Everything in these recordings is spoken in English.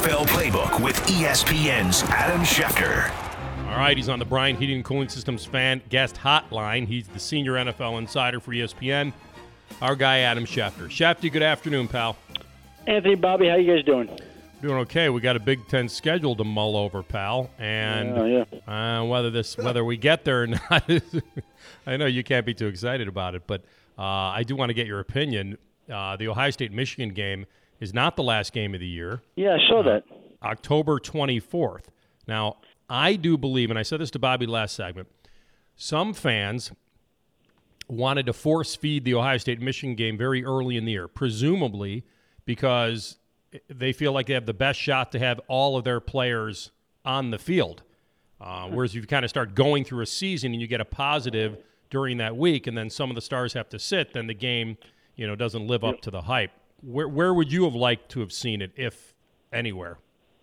NFL Playbook with ESPN's Adam Schefter. All right, he's on the Bryant Heating and Cooling Systems fan guest hotline. He's the senior NFL insider for ESPN. Our guy, Adam Schefter. Schefter, good afternoon, pal. Anthony, Bobby, how you guys doing? Doing okay. We got a Big Ten schedule to mull over, pal. And whether we get there or not, I know you can't be too excited about it, but I do want to get your opinion. The Ohio State-Michigan game is not the last game of the year. Yeah, I saw that. October 24th. Now, I do believe, and I said this to Bobby last segment, some fans wanted to force-feed the Ohio State-Michigan game very early in the year, presumably because they feel like they have the best shot to have all of their players on the field. Whereas if you kind of start going through a season and you get a positive during that week and then some of the stars have to sit, then the game, doesn't live up to the hype. Where would you have liked to have seen it, if anywhere?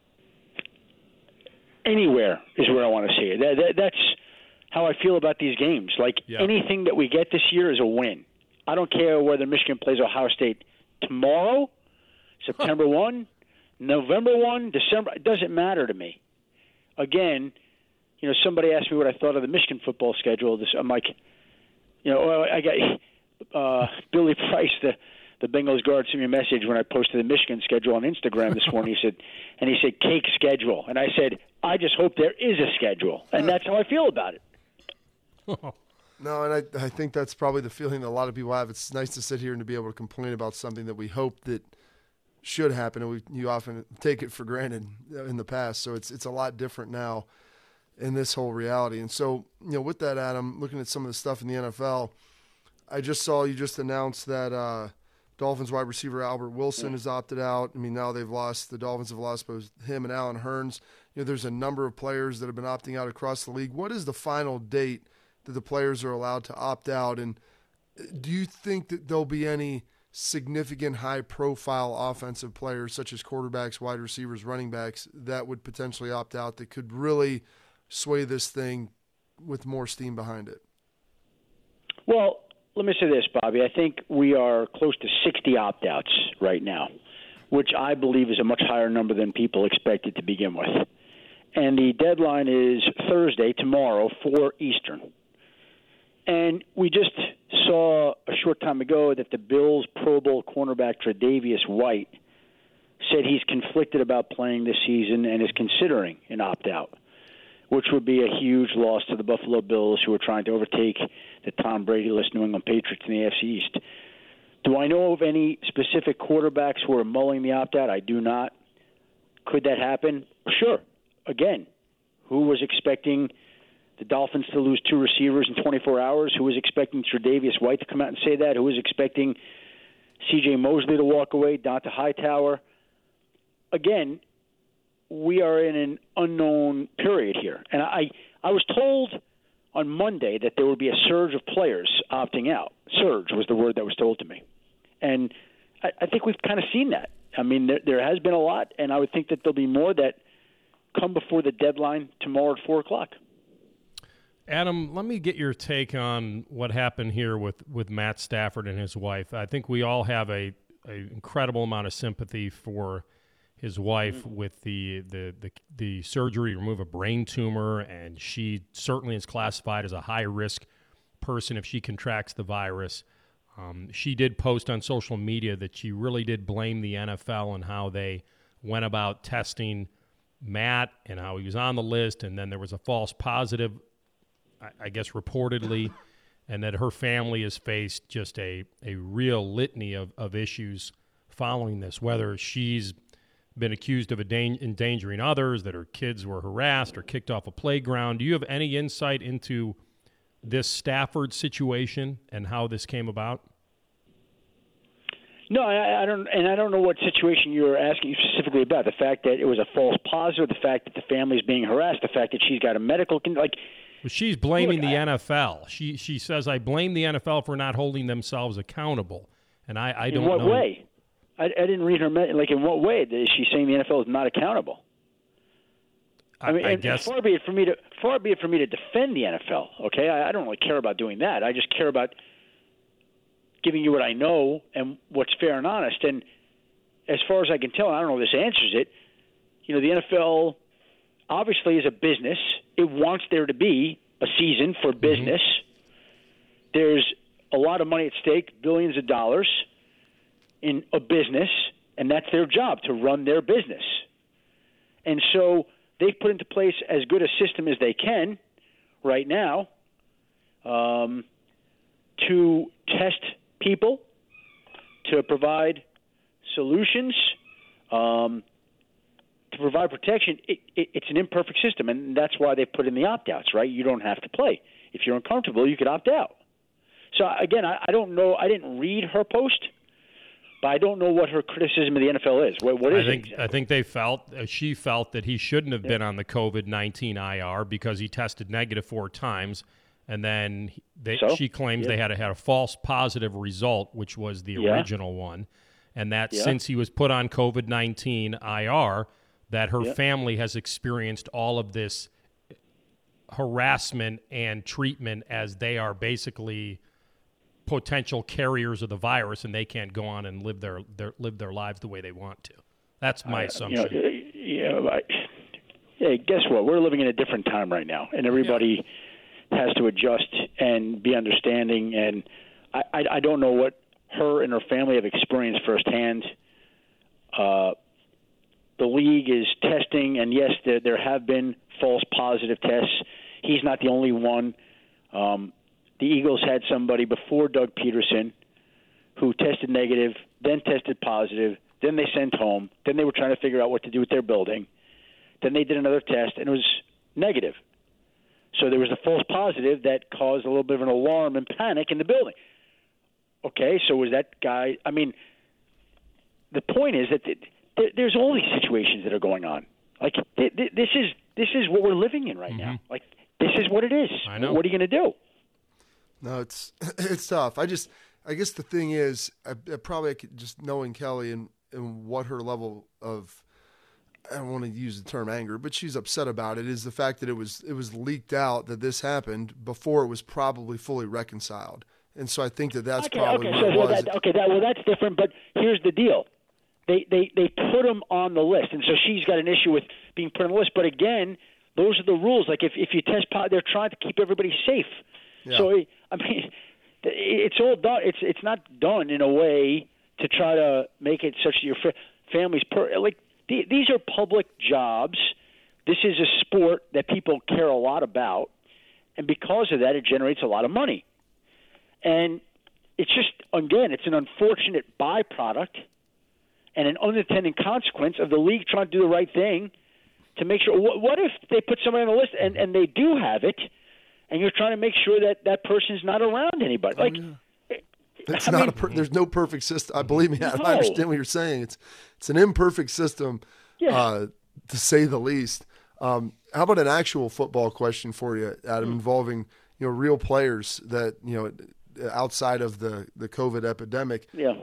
Anywhere is where I want to see it. That's how I feel about these games. Anything that we get this year is a win. I don't care whether Michigan plays Ohio State tomorrow, September 1, November 1, December. It doesn't matter to me. Again, somebody asked me what I thought of the Michigan football schedule. I'm like, I got Billy Price, the Bengals guard, sent me a message when I posted the Michigan schedule on Instagram this morning. He said, cake schedule. And I said, I just hope there is a schedule. And that's how I feel about it. No, and I think that's probably the feeling that a lot of people have. It's nice to sit here and to be able to complain about something that we hope that should happen, and you often take it for granted in the past. So it's a lot different now in this whole reality. And so, with that, Adam, looking at some of the stuff in the NFL, I just saw you just announced that Dolphins wide receiver Albert Wilson has opted out. I mean, now the Dolphins have lost both him and Allen Hurns. There's a number of players that have been opting out across the league. What is the final date that the players are allowed to opt out? And do you think that there'll be any significant high-profile offensive players such as quarterbacks, wide receivers, running backs that would potentially opt out that could really sway this thing with more steam behind it? Well, let me say this, Bobby. I think we are close to 60 opt-outs right now, which I believe is a much higher number than people expected to begin with. And the deadline is Thursday, tomorrow, 4 Eastern. And we just saw a short time ago that the Bills' Pro Bowl cornerback Tre'Davious White said he's conflicted about playing this season and is considering an opt-out, which would be a huge loss to the Buffalo Bills, who are trying to overtake the Tom Brady-less New England Patriots in the AFC East. Do I know of any specific quarterbacks who are mulling the opt-out? I do not. Could that happen? Sure. Again, who was expecting the Dolphins to lose 2 receivers in 24 hours? Who was expecting Tre'Davious White to come out and say that? Who was expecting C.J. Mosley to walk away, Donta Hightower? Again, we are in an unknown period here. And I was told on Monday that there would be a surge of players opting out. Surge was the word that was told to me. And I think we've kind of seen that. I mean, there has been a lot, and I would think that there'll be more that come before the deadline tomorrow at 4 o'clock. Adam, let me get your take on what happened here with Matt Stafford and his wife. I think we all have a incredible amount of sympathy for his wife with the surgery to remove a brain tumor, and she certainly is classified as a high-risk person if she contracts the virus. She did post on social media that she really did blame the NFL and how they went about testing Matt and how he was on the list, and then there was a false positive, I guess reportedly, and that her family has faced just a real litany of issues following this, whether she's been accused of endangering others, that her kids were harassed or kicked off a playground. Do you have any insight into this Stafford situation and how this came about? No, I don't, and I don't know what situation you're asking specifically about. The fact that it was a false positive, the fact that the family's being harassed, the fact that she's got a medical well, she's blaming the NFL. She says, I blame the NFL for not holding themselves accountable, and I don't know. In what way? I didn't read her. In what way is she saying the NFL is not accountable? I guess far be it for me to defend the NFL. Okay, I don't really care about doing that. I just care about giving you what I know and what's fair and honest. And as far as I can tell, I don't know if this answers it, the NFL obviously is a business. It wants there to be a season for business. There's a lot of money at stake, billions of dollars in a business, and that's their job, to run their business. And so they've put into place as good a system as they can right now to test people, to provide solutions, to provide protection. It's an imperfect system, and that's why they put in the opt-outs, right? You don't have to play. If you're uncomfortable, you could opt out. So, again, I don't know. I didn't read her post, but I don't know what her criticism of the NFL is. What is it exactly? I think she felt that he shouldn't have been on the COVID-19 IR because he tested negative 4 times, and then she claims they had a false positive result, which was the original one, and that since he was put on COVID-19 IR, that her family has experienced all of this harassment and treatment as they are basically potential carriers of the virus, and they can't go on and live their lives the way they want to. That's my assumption. Guess what? We're living in a different time right now, and everybody has to adjust and be understanding. And I don't know what her and her family have experienced firsthand. The league is testing, and yes, there have been false positive tests. He's not the only one. The Eagles had somebody before Doug Peterson who tested negative, then tested positive, then they sent home, then they were trying to figure out what to do with their building. Then they did another test, and it was negative. So there was a false positive that caused a little bit of an alarm and panic in the building. Okay, so was that guy – I mean, the point is that there's all these situations that are going on. Like, this is what we're living in right now. Like, this is what it is. I know. What are you going to do? No, it's tough. I guess the thing is, I probably could, just knowing Kelly and what her level of, I don't want to use the term anger, but she's upset about it, is the fact that it was leaked out that this happened before it was probably fully reconciled. And so I think that's probably what it was. That's different, but here's the deal. They put him on the list, and so she's got an issue with being put on the list. But again, those are the rules. Like if you test positive, they're trying to keep everybody safe. Yeah. So I mean, it's all done. It's not done in a way to try to make it such that your family's these are public jobs. This is a sport that people care a lot about, and because of that, it generates a lot of money. And it's just, again, it's an unfortunate byproduct and an unintended consequence of the league trying to do the right thing to make sure. What if they put somebody on the list and they do have it, and you're trying to make sure that person's not around anybody? Like, it's there's no perfect system. Believe me, I understand what you're saying. It's an imperfect system, to say the least. How about an actual football question for you, Adam, involving real players that outside of the COVID epidemic? Yeah.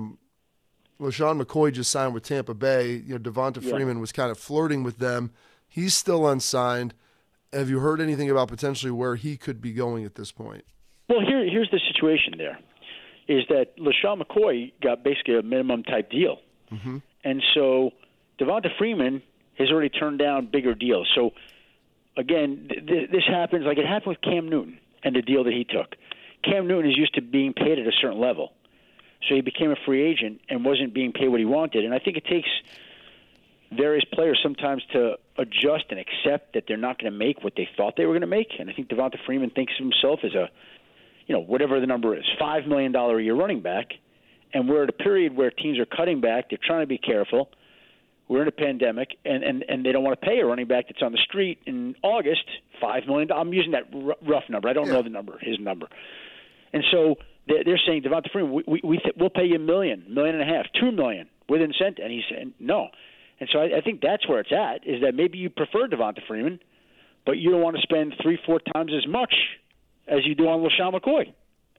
LaShawn McCoy just signed with Tampa Bay. Devonta Freeman was kind of flirting with them. He's still unsigned. Have you heard anything about potentially where he could be going at this point? Well, here's the situation there, is that LaShawn McCoy got basically a minimum type deal. Mm-hmm. And so Devonta Freeman has already turned down bigger deals. So, again, this happens like it happened with Cam Newton and the deal that he took. Cam Newton is used to being paid at a certain level. So he became a free agent and wasn't being paid what he wanted. And I think it takes various players sometimes to adjust and accept that they're not going to make what they thought they were going to make. And I think Devonta Freeman thinks of himself as a, whatever the number is, $5 million a year running back. And we're at a period where teams are cutting back. They're trying to be careful. We're in a pandemic, and they don't want to pay a running back that's on the street in August $5 million. I'm using that rough number. I don't know the number, his number. And so they're saying, Devonta Freeman, we'll pay you $1 million, $1.5 million, $2 million with incentive. And he's saying no. And so I think that's where it's at, is that maybe you prefer Devonta Freeman, but you don't want to spend 3-4 times as much as you do on LaShawn McCoy.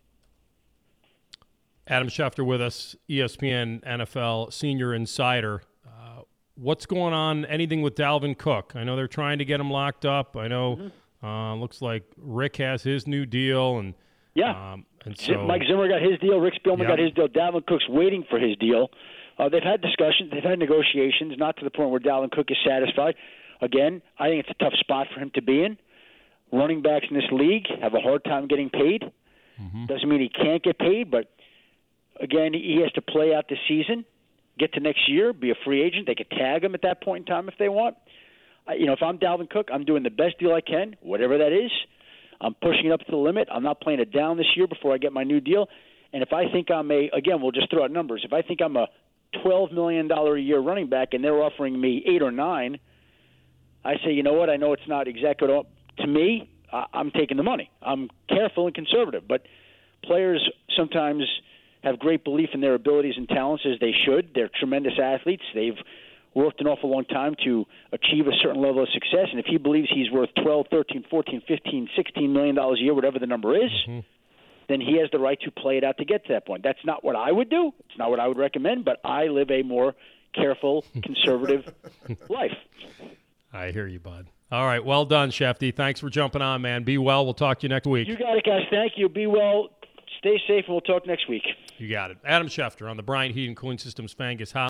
Adam Schefter with us, ESPN NFL Senior Insider. What's going on? Anything with Dalvin Cook? I know they're trying to get him locked up. I know looks like Rick has his new deal. And so Mike Zimmer got his deal. Rick Spielman got his deal. Dalvin Cook's waiting for his deal. They've had discussions, they've had negotiations, not to the point where Dalvin Cook is satisfied. Again, I think it's a tough spot for him to be in. Running backs in this league have a hard time getting paid. Doesn't mean he can't get paid, but again, he has to play out the season, get to next year, be a free agent. They could tag him at that point in time if they want. If I'm Dalvin Cook, I'm doing the best deal I can, whatever that is. I'm pushing it up to the limit. I'm not playing it down this year before I get my new deal. And if I think again, we'll just throw out numbers. If I think I'm a $12 million a year running back and they're offering me 8 or 9, I say, you know what? I know it's not exactly to me. I'm taking the money. I'm careful and conservative, but players sometimes have great belief in their abilities and talents, as they should. They're tremendous athletes. They've worked an awful long time to achieve a certain level of success, and if he believes he's worth $12, $13, $14, $15, $16 million a year, whatever the number is, then he has the right to play it out to get to that point. That's not what I would do. It's not what I would recommend, but I live a more careful, conservative life. I hear you, bud. All right, well done, Shefty. Thanks for jumping on, man. Be well. We'll talk to you next week. You got it, guys. Thank you. Be well. Stay safe, and we'll talk next week. You got it. Adam Schefter on the Bryant Heating Cooling Systems Fangus Hotline.